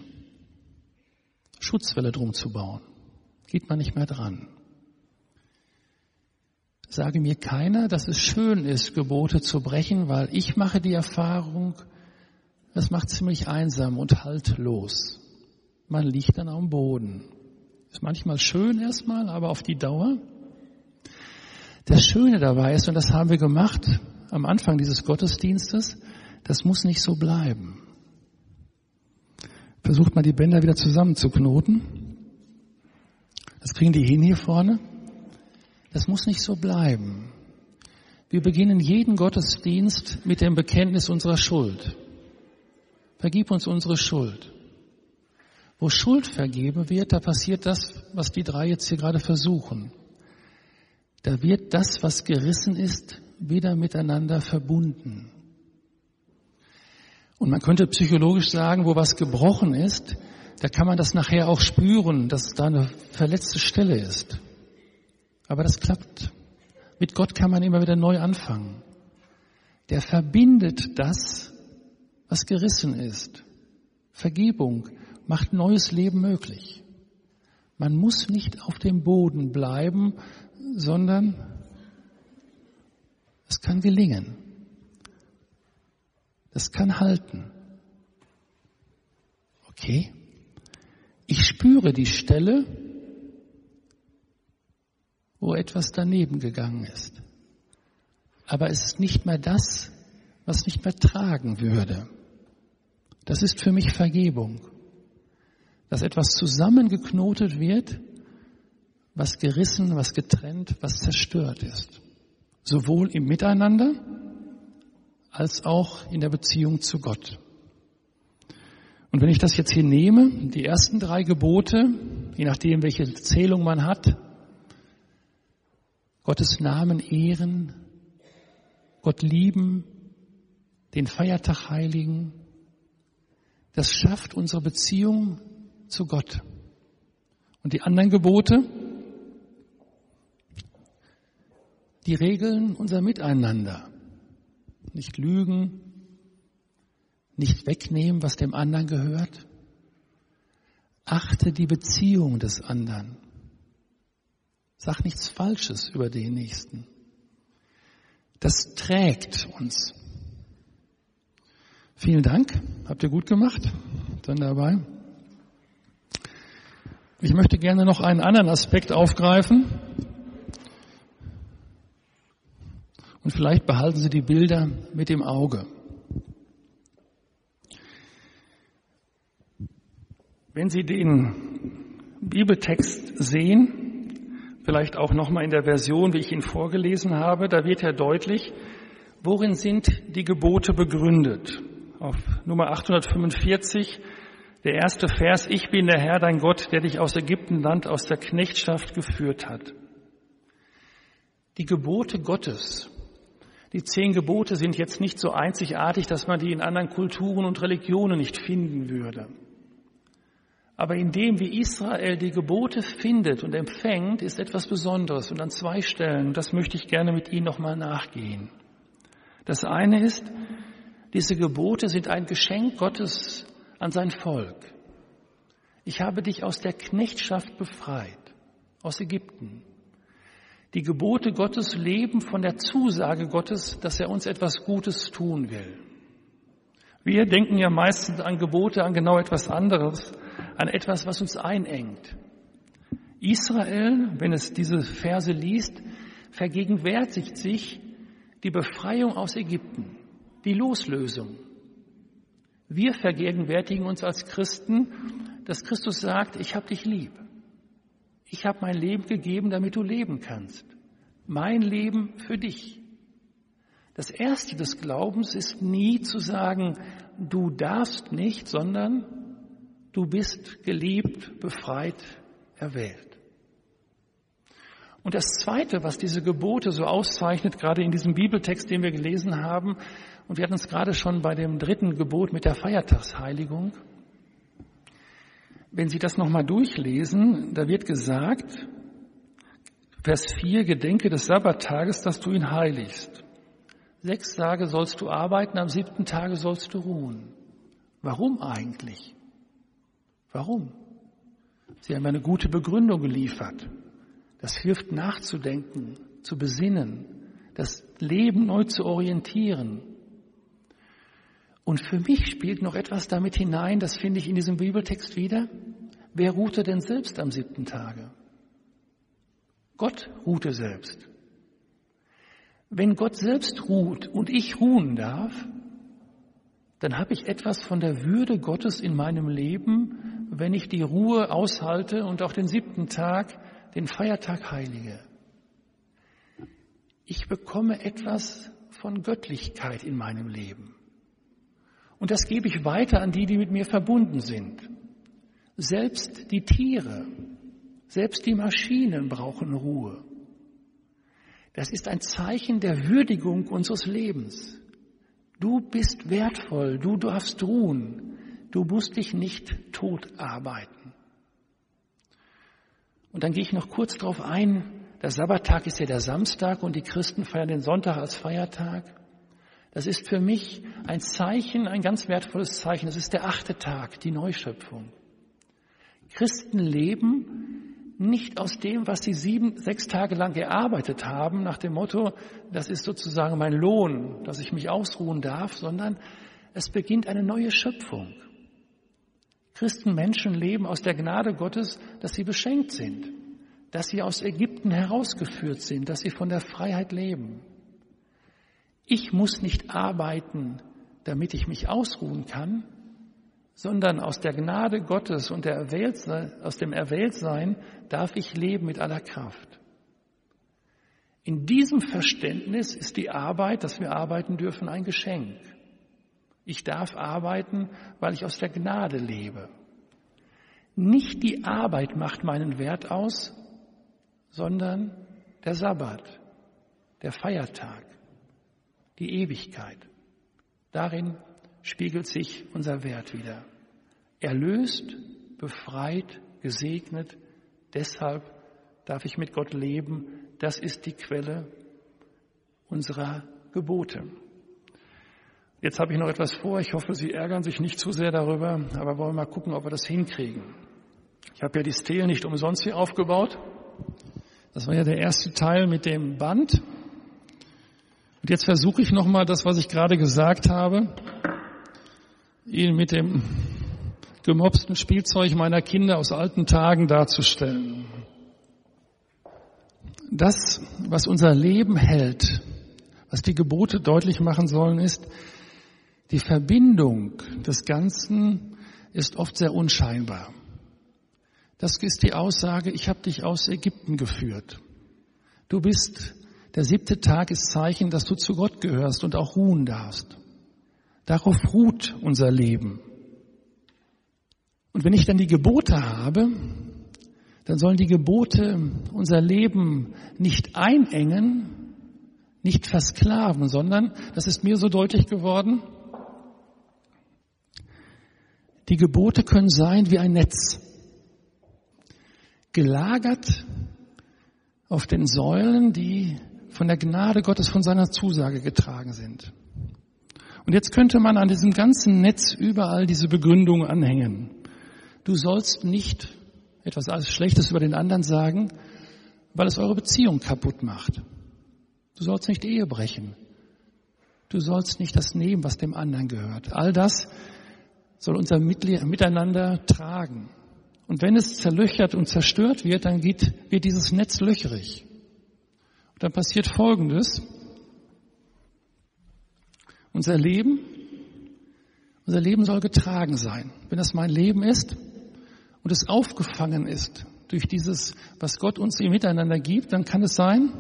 Schutzwälle drum zu bauen. Geht man nicht mehr dran. sage mir keiner, dass es schön ist, Gebote zu brechen, weil ich mache die Erfahrung, das macht ziemlich einsam und haltlos. Man liegt dann am Boden. Ist manchmal schön erstmal, aber auf die Dauer. Das Schöne dabei ist, und das haben wir gemacht am Anfang dieses Gottesdienstes, das muss nicht so bleiben. Versucht mal die Bänder wieder zusammenzuknoten. Das kriegen die hin hier vorne. Das muss nicht so bleiben. Wir beginnen jeden Gottesdienst mit dem Bekenntnis unserer Schuld. Vergib uns unsere Schuld. Wo Schuld vergeben wird, da passiert das, was die drei jetzt hier gerade versuchen. Da wird das, was gerissen ist, wieder miteinander verbunden. Und man könnte psychologisch sagen, wo was gebrochen ist, da kann man das nachher auch spüren, dass da eine verletzte Stelle ist. Aber das klappt. Mit Gott kann man immer wieder neu anfangen. Der verbindet das, was gerissen ist. Vergebung macht neues Leben möglich. Man muss nicht auf dem Boden bleiben, sondern es kann gelingen. Das kann halten. Okay? Ich spüre die Stelle, wo etwas daneben gegangen ist. Aber es ist nicht mehr das, was nicht mehr tragen würde. Das ist für mich Vergebung. Dass etwas zusammengeknotet wird, was gerissen, was getrennt, was zerstört ist. Sowohl im Miteinander als auch in der Beziehung zu Gott. Und wenn ich das jetzt hier nehme, die ersten 3 Gebote, je nachdem, welche Zählung man hat, Gottes Namen ehren, Gott lieben, den Feiertag heiligen, das schafft unsere Beziehung zu Gott. Und die anderen Gebote, die regeln unser Miteinander. Nicht lügen, nicht wegnehmen, was dem anderen gehört. Achte die Beziehung des anderen. Sag nichts Falsches über den Nächsten. Das trägt uns. Vielen Dank, habt ihr gut gemacht. Dann dabei. Ich möchte gerne noch einen anderen Aspekt aufgreifen. Und vielleicht behalten Sie die Bilder mit im Auge. Wenn Sie den Bibeltext sehen, vielleicht auch nochmal in der Version, wie ich ihn vorgelesen habe, da wird ja deutlich, worin sind die Gebote begründet. Auf Nummer 845, der erste Vers, ich bin der Herr, dein Gott, der dich aus Ägyptenland, aus der Knechtschaft geführt hat. Die Gebote Gottes, die 10 Gebote sind jetzt nicht so einzigartig, dass man die in anderen Kulturen und Religionen nicht finden würde. Aber indem wie Israel die Gebote findet und empfängt, ist etwas Besonderes. Und an 2 Stellen, und das möchte ich gerne mit Ihnen nochmal nachgehen. Das eine ist, diese Gebote sind ein Geschenk Gottes an sein Volk. Ich habe dich aus der Knechtschaft befreit, aus Ägypten. Die Gebote Gottes leben von der Zusage Gottes, dass er uns etwas Gutes tun will. Wir denken ja meistens an Gebote, an genau etwas anderes, an etwas, was uns einengt. Israel, wenn es diese Verse liest, vergegenwärtigt sich die Befreiung aus Ägypten, die Loslösung. Wir vergegenwärtigen uns als Christen, dass Christus sagt, ich habe dich lieb. Ich habe mein Leben gegeben, damit du leben kannst. Mein Leben für dich. Das Erste des Glaubens ist nie zu sagen, du darfst nicht, sondern du bist geliebt, befreit, erwählt. Und das Zweite, was diese Gebote so auszeichnet, gerade in diesem Bibeltext, den wir gelesen haben, und wir hatten es gerade schon bei dem 3. Gebot mit der Feiertagsheiligung, wenn Sie das nochmal durchlesen, da wird gesagt, Vers 4, gedenke des Sabbattages, dass du ihn heiligst. 6 Tage sollst du arbeiten, am 7. Tage sollst du ruhen. Warum eigentlich? Warum? Sie haben eine gute Begründung geliefert. Das hilft nachzudenken, zu besinnen, das Leben neu zu orientieren. Und für mich spielt noch etwas damit hinein, das finde ich in diesem Bibeltext wieder. Wer ruhte denn selbst am 7. Tage? Gott ruhte selbst. Wenn Gott selbst ruht und ich ruhen darf, dann habe ich etwas von der Würde Gottes in meinem Leben, wenn ich die Ruhe aushalte und auch den 7. Tag, den Feiertag heilige. Ich bekomme etwas von Göttlichkeit in meinem Leben. Und das gebe ich weiter an die, die mit mir verbunden sind. Selbst die Tiere, selbst die Maschinen brauchen Ruhe. Das ist ein Zeichen der Würdigung unseres Lebens. Du bist wertvoll, du darfst ruhen, du musst dich nicht tot arbeiten. Und dann gehe ich noch kurz darauf ein, der Sabbattag ist ja der Samstag und die Christen feiern den Sonntag als Feiertag. Das ist für mich ein Zeichen, ein ganz wertvolles Zeichen. Das ist der 8. Tag, die Neuschöpfung. Christen leben nicht aus dem, was sie 6 Tage lang gearbeitet haben, nach dem Motto, das ist sozusagen mein Lohn, dass ich mich ausruhen darf, sondern es beginnt eine neue Schöpfung. Christenmenschen leben aus der Gnade Gottes, dass sie beschenkt sind, dass sie aus Ägypten herausgeführt sind, dass sie von der Freiheit leben. Ich muss nicht arbeiten, damit ich mich ausruhen kann, sondern aus der Gnade Gottes und aus dem Erwähltsein darf ich leben mit aller Kraft. In diesem Verständnis ist die Arbeit, dass wir arbeiten dürfen, ein Geschenk. Ich darf arbeiten, weil ich aus der Gnade lebe. Nicht die Arbeit macht meinen Wert aus, sondern der Sabbat, der Feiertag, die Ewigkeit. Darin spiegelt sich unser Wert wider. Erlöst, befreit, gesegnet, deshalb darf ich mit Gott leben. Das ist die Quelle unserer Gebote. Jetzt habe ich noch etwas vor. Ich hoffe, Sie ärgern sich nicht zu sehr darüber, aber wollen mal gucken, ob wir das hinkriegen. Ich habe ja die Stelen nicht umsonst hier aufgebaut. Das war ja der erste Teil mit dem Band. Und jetzt versuche ich nochmal das, was ich gerade gesagt habe, Ihnen mit dem gemopsten Spielzeug meiner Kinder aus alten Tagen darzustellen. Das, was unser Leben hält, was die Gebote deutlich machen sollen, ist, die Verbindung des Ganzen ist oft sehr unscheinbar. Das ist die Aussage, ich habe dich aus Ägypten geführt. Du bist, der 7. Tag ist Zeichen, dass du zu Gott gehörst und auch ruhen darfst. Darauf ruht unser Leben. Und wenn ich dann die Gebote habe, dann sollen die Gebote unser Leben nicht einengen, nicht versklaven, sondern, das ist mir so deutlich geworden, die Gebote können sein wie ein Netz, gelagert auf den Säulen, die von der Gnade Gottes, von seiner Zusage getragen sind. Und jetzt könnte man an diesem ganzen Netz überall diese Begründung anhängen. Du sollst nicht etwas Schlechtes über den anderen sagen, weil es eure Beziehung kaputt macht. Du sollst nicht Ehe brechen. Du sollst nicht das nehmen, was dem anderen gehört. All das soll unser Miteinander tragen. Und wenn es zerlöchert und zerstört wird, dann wird dieses Netz löcherig. Und dann passiert Folgendes. Unser Leben soll getragen sein. Wenn das mein Leben ist und es aufgefangen ist durch dieses, was Gott uns im Miteinander gibt, dann kann es sein,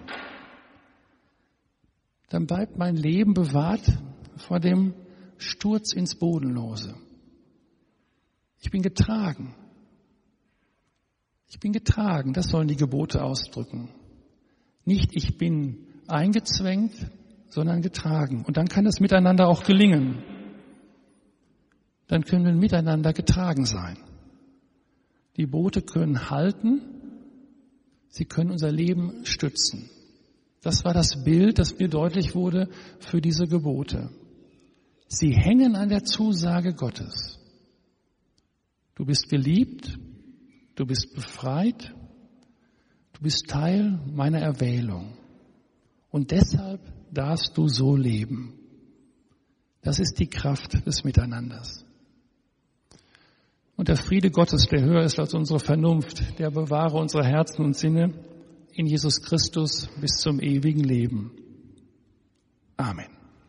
dann bleibt mein Leben bewahrt vor dem Sturz ins Bodenlose. Ich bin getragen. Ich bin getragen, das sollen die Gebote ausdrücken. Nicht ich bin eingezwängt, sondern getragen. Und dann kann es miteinander auch gelingen. Dann können wir miteinander getragen sein. Die Gebote können halten, sie können unser Leben stützen. Das war das Bild, das mir deutlich wurde für diese Gebote. Sie hängen an der Zusage Gottes. Du bist geliebt, du bist befreit, Du bist Teil meiner Erwählung. Und deshalb darfst du so leben. Das ist die Kraft des Miteinanders. Und der Friede Gottes, der höher ist als unsere Vernunft, der bewahre unsere Herzen und Sinne in Jesus Christus bis zum ewigen Leben. Amen.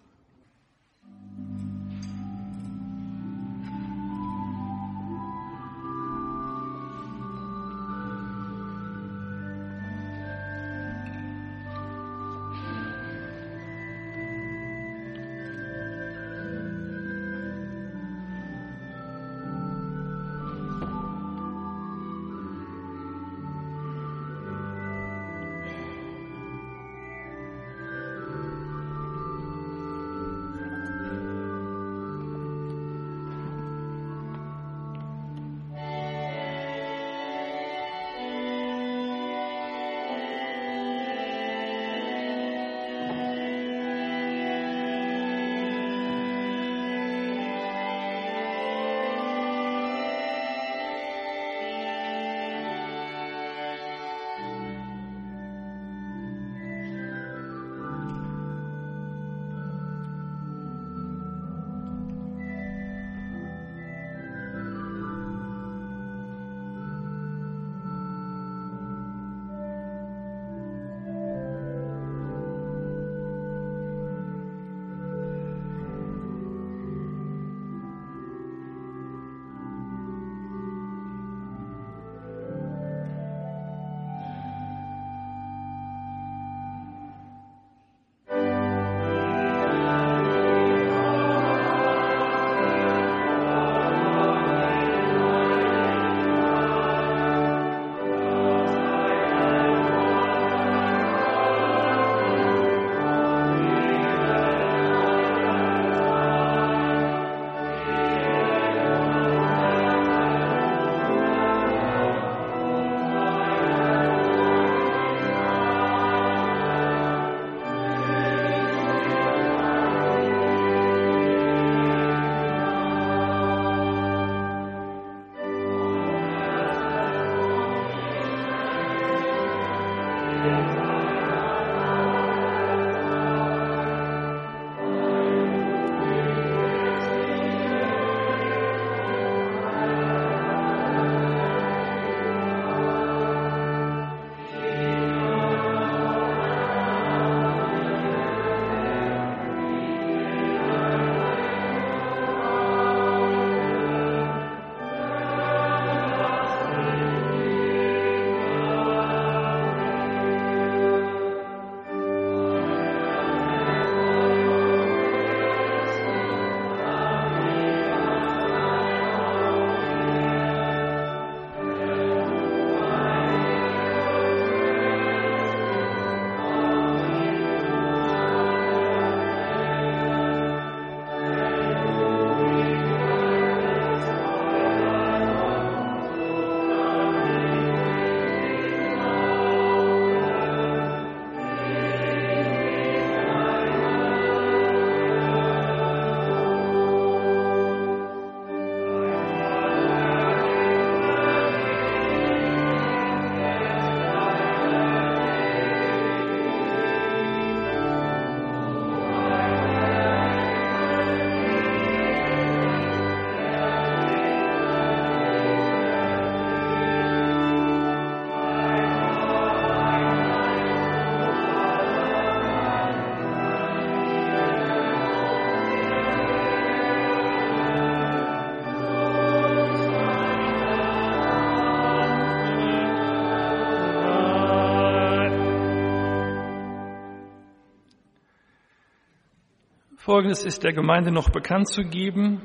Folgendes ist der Gemeinde noch bekannt zu geben.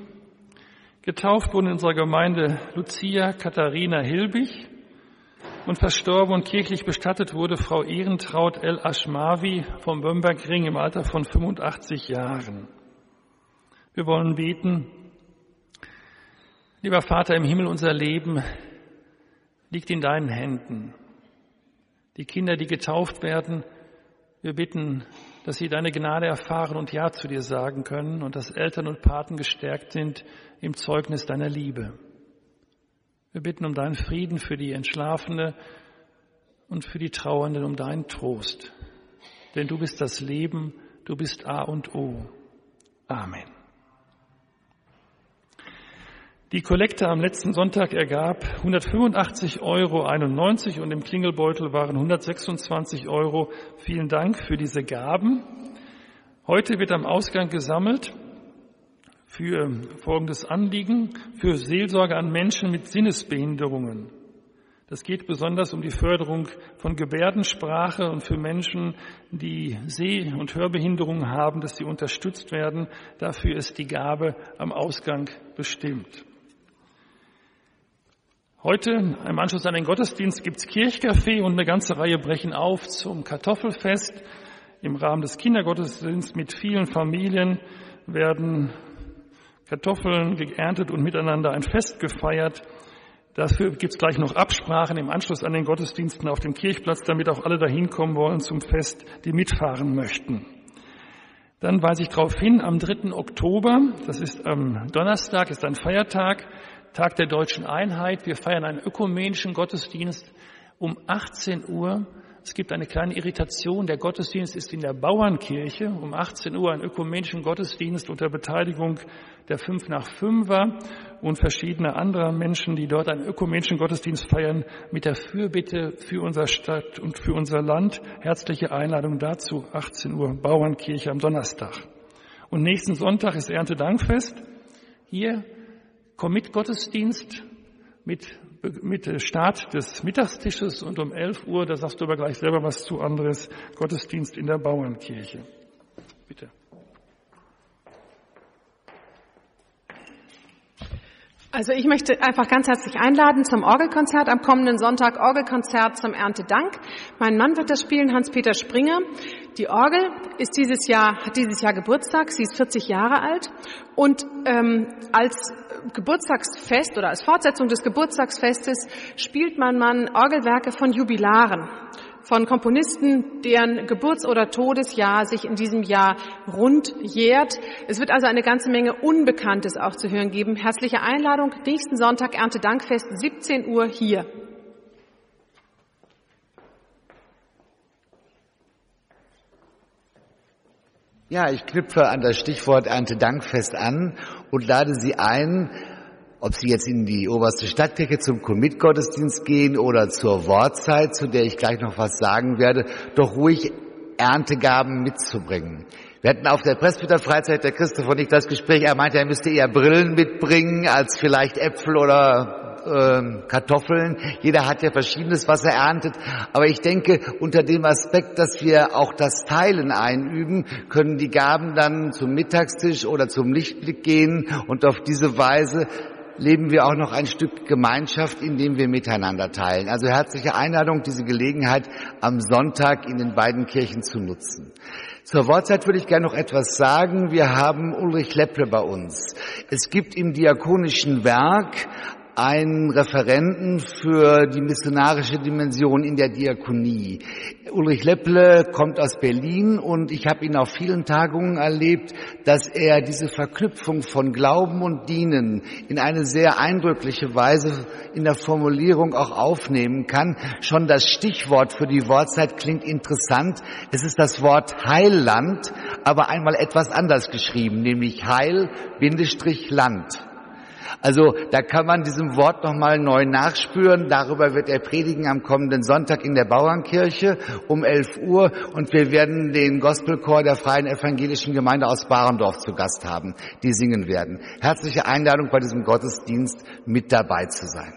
Getauft wurden in unserer Gemeinde Lucia Katharina Hilbig und verstorben und kirchlich bestattet wurde Frau Ehrentraut El Aschmawi vom Bömbergring im Alter von 85 Jahren. Wir wollen beten. Lieber Vater im Himmel, unser Leben liegt in deinen Händen. Die Kinder, die getauft werden, wir bitten, dass sie deine Gnade erfahren und Ja zu dir sagen können und dass Eltern und Paten gestärkt sind im Zeugnis deiner Liebe. Wir bitten um deinen Frieden für die Entschlafene und für die Trauernden um deinen Trost. Denn du bist das Leben, du bist A und O. Amen. Die Kollekte am letzten Sonntag ergab 185,91 € und im Klingelbeutel waren 126 €. Vielen Dank für diese Gaben. Heute wird am Ausgang gesammelt für folgendes Anliegen, für Seelsorge an Menschen mit Sinnesbehinderungen. Das geht besonders um die Förderung von Gebärdensprache und für Menschen, die Seh- und Hörbehinderungen haben, dass sie unterstützt werden. Dafür ist die Gabe am Ausgang bestimmt. Heute, im Anschluss an den Gottesdienst, gibt's Kirchkaffee und eine ganze Reihe brechen auf zum Kartoffelfest. Im Rahmen des Kindergottesdienstes mit vielen Familien werden Kartoffeln geerntet und miteinander ein Fest gefeiert. Dafür gibt's gleich noch Absprachen im Anschluss an den Gottesdiensten auf dem Kirchplatz, damit auch alle dahin kommen wollen zum Fest, die mitfahren möchten. Dann weise ich darauf hin, am 3. Oktober, das ist am Donnerstag, ist ein Feiertag, Tag der Deutschen Einheit. Wir feiern einen ökumenischen Gottesdienst um 18 Uhr. Es gibt eine kleine Irritation. Der Gottesdienst ist in der Bauernkirche. Um 18 Uhr ein ökumenischen Gottesdienst unter Beteiligung der 5 nach 5er und verschiedener anderer Menschen, die dort einen ökumenischen Gottesdienst feiern, mit der Fürbitte für unsere Stadt und für unser Land. Herzliche Einladung dazu, 18 Uhr, Bauernkirche am Donnerstag. Und nächsten Sonntag ist Erntedankfest. Hier Commit-Gottesdienst mit Start des Mittagstisches und um 11 Uhr, da sagst du aber gleich selber was zu anderes, Gottesdienst in der Bauernkirche. Bitte. Also ich möchte einfach ganz herzlich einladen zum Orgelkonzert am kommenden Sonntag, Orgelkonzert zum Erntedank. Mein Mann wird das spielen, Hans-Peter Springer. Die Orgel hat dieses Jahr Geburtstag, sie ist 40 Jahre alt und als Geburtstagsfest oder als Fortsetzung des Geburtstagsfestes spielt mein Mann Orgelwerke von Jubilaren, von Komponisten, deren Geburts- oder Todesjahr sich in diesem Jahr rund jährt. Es wird also eine ganze Menge Unbekanntes auch zu hören geben. Herzliche Einladung, nächsten Sonntag Erntedankfest, 17 Uhr hier. Ja, ich knüpfe an das Stichwort Erntedankfest an und lade Sie ein, ob Sie jetzt in die oberste Stadtkirche zum Commit-Gottesdienst gehen oder zur Wortzeit, zu der ich gleich noch was sagen werde, doch ruhig Erntegaben mitzubringen. Wir hatten auf der Presbyterfreizeit, der Christoph und ich, das Gespräch, er meinte, er müsste eher Brillen mitbringen als vielleicht Äpfel oder Kartoffeln. Jeder hat ja Verschiedenes, was er erntet. Aber ich denke, unter dem Aspekt, dass wir auch das Teilen einüben, können die Gaben dann zum Mittagstisch oder zum Lichtblick gehen. Und auf diese Weise leben wir auch noch ein Stück Gemeinschaft, indem wir miteinander teilen. Also herzliche Einladung, diese Gelegenheit am Sonntag in den beiden Kirchen zu nutzen. Zur Wortzeit würde ich gerne noch etwas sagen. Wir haben Ulrich Lepple bei uns. Es gibt im diakonischen Werk einen Referenten für die missionarische Dimension in der Diakonie. Ulrich Lepple kommt aus Berlin und ich habe ihn auf vielen Tagungen erlebt, dass er diese Verknüpfung von Glauben und Dienen in eine sehr eindrückliche Weise in der Formulierung auch aufnehmen kann. Schon das Stichwort für die Wortzeit klingt interessant. Es ist das Wort Heilland, aber einmal etwas anders geschrieben, nämlich Heil-Land. Also da kann man diesem Wort nochmal neu nachspüren. Darüber wird er predigen am kommenden Sonntag in der Bauernkirche um 11 Uhr. Und wir werden den Gospelchor der Freien Evangelischen Gemeinde aus Barendorf zu Gast haben, die singen werden. Herzliche Einladung, bei diesem Gottesdienst mit dabei zu sein.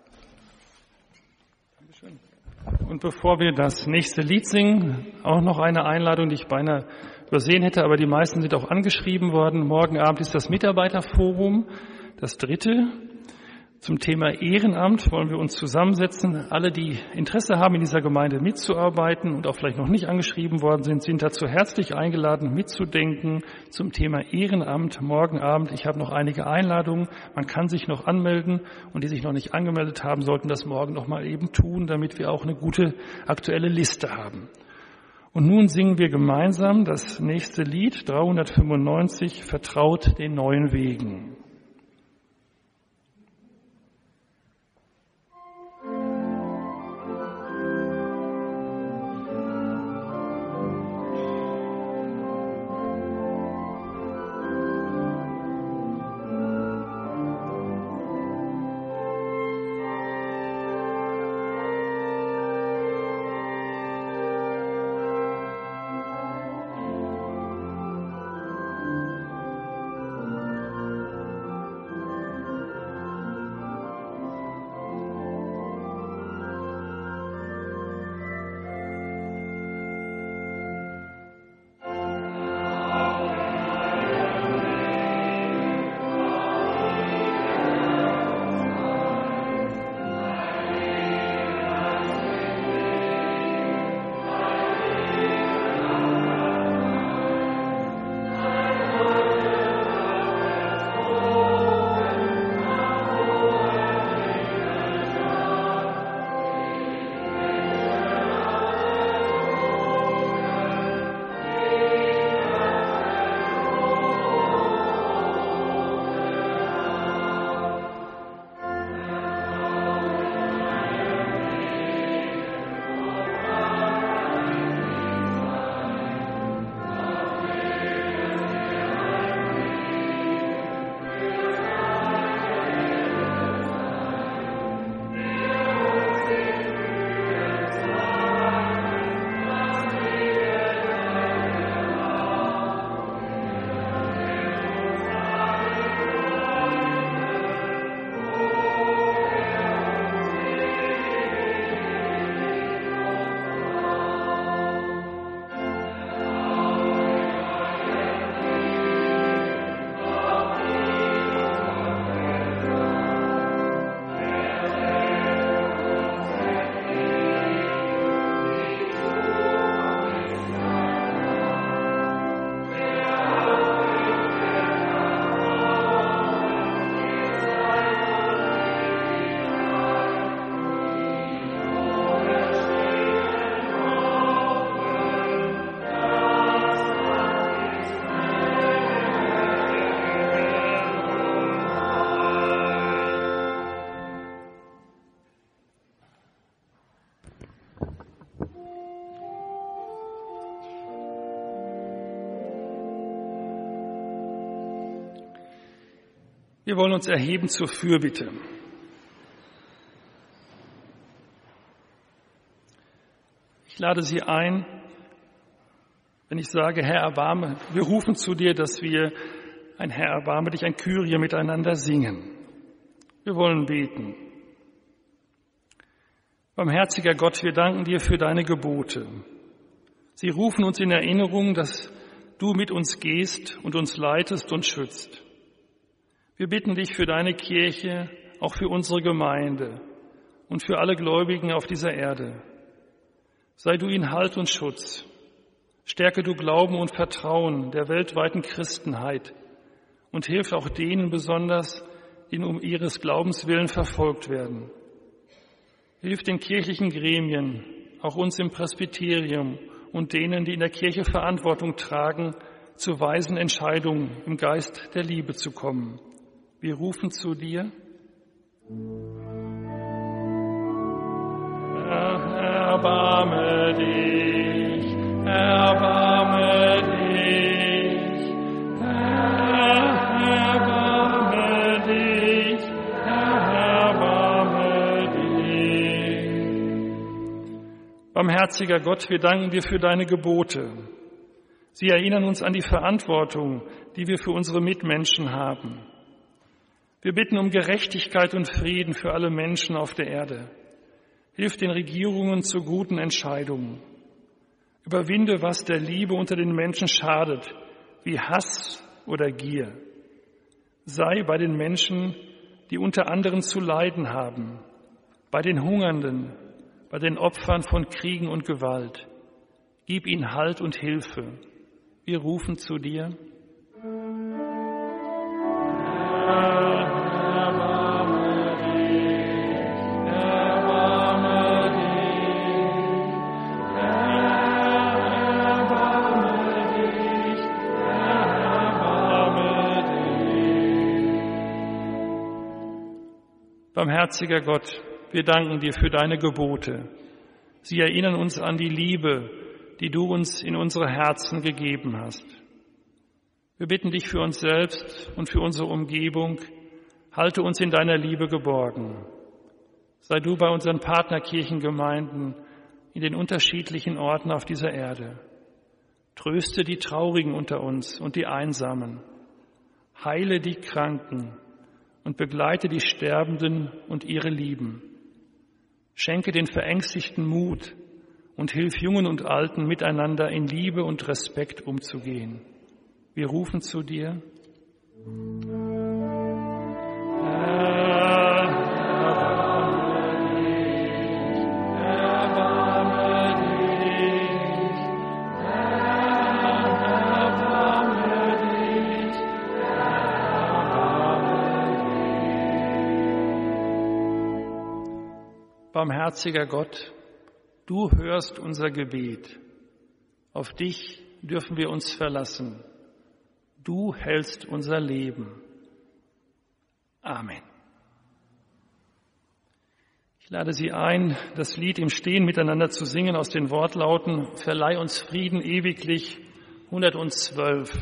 Und bevor wir das nächste Lied singen, auch noch eine Einladung, die ich beinahe übersehen hätte, aber die meisten sind auch angeschrieben worden. Morgen Abend ist das Mitarbeiterforum. Das dritte, zum Thema Ehrenamt wollen wir uns zusammensetzen. Alle, die Interesse haben, in dieser Gemeinde mitzuarbeiten und auch vielleicht noch nicht angeschrieben worden sind, sind dazu herzlich eingeladen, mitzudenken zum Thema Ehrenamt morgen Abend. Ich habe noch einige Einladungen. Man kann sich noch anmelden und die sich noch nicht angemeldet haben, sollten das morgen noch mal eben tun, damit wir auch eine gute aktuelle Liste haben. Und nun singen wir gemeinsam das nächste Lied, 395, Vertraut den neuen Wegen. Wir wollen uns erheben zur Fürbitte. Ich lade Sie ein, wenn ich sage, Herr, erbarme, wir rufen zu dir, dass wir ein Herr, erbarme dich, ein Kyrie miteinander singen. Wir wollen beten. Barmherziger Gott, wir danken dir für deine Gebote. Sie rufen uns in Erinnerung, dass du mit uns gehst und uns leitest und schützt. Wir bitten dich für deine Kirche, auch für unsere Gemeinde und für alle Gläubigen auf dieser Erde. Sei du ihnen Halt und Schutz. Stärke du Glauben und Vertrauen der weltweiten Christenheit und hilf auch denen besonders, die um ihres Glaubens willen verfolgt werden. Hilf den kirchlichen Gremien, auch uns im Presbyterium und denen, die in der Kirche Verantwortung tragen, zu weisen Entscheidungen im Geist der Liebe zu kommen. Wir rufen zu dir. Erbarme dich, erbarme dich, erbarme dich, erbarme dich. Barmherziger Gott, wir danken dir für deine Gebote. Sie erinnern uns an die Verantwortung, die wir für unsere Mitmenschen haben. Wir bitten um Gerechtigkeit und Frieden für alle Menschen auf der Erde. Hilf den Regierungen zu guten Entscheidungen. Überwinde, was der Liebe unter den Menschen schadet, wie Hass oder Gier. Sei bei den Menschen, die unter anderem zu leiden haben, bei den Hungernden, bei den Opfern von Kriegen und Gewalt. Gib ihnen Halt und Hilfe. Wir rufen zu dir. Barmherziger Gott, wir danken dir für deine Gebote. Sie erinnern uns an die Liebe, die du uns in unsere Herzen gegeben hast. Wir bitten dich für uns selbst und für unsere Umgebung, halte uns in deiner Liebe geborgen. Sei du bei unseren Partnerkirchengemeinden in den unterschiedlichen Orten auf dieser Erde. Tröste die Traurigen unter uns und die Einsamen. Heile die Kranken und begleite die Sterbenden und ihre Lieben. Schenke den Verängstigten Mut und hilf Jungen und Alten, miteinander in Liebe und Respekt umzugehen. Wir rufen zu dir. Barmherziger Gott, du hörst unser Gebet. Auf dich dürfen wir uns verlassen. Du hältst unser Leben. Amen. Ich lade Sie ein, das Lied im Stehen miteinander zu singen aus den Wortlauten Verleih uns Frieden ewiglich, 112.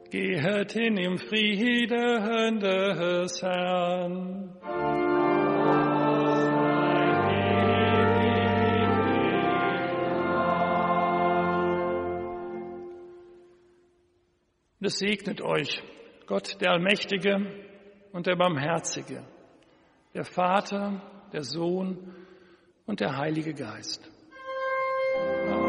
Gehet hin im Frieden des Herrn. Und es segnet euch Gott, der Allmächtige und der Barmherzige, der Vater, der Sohn und der Heilige Geist. Amen.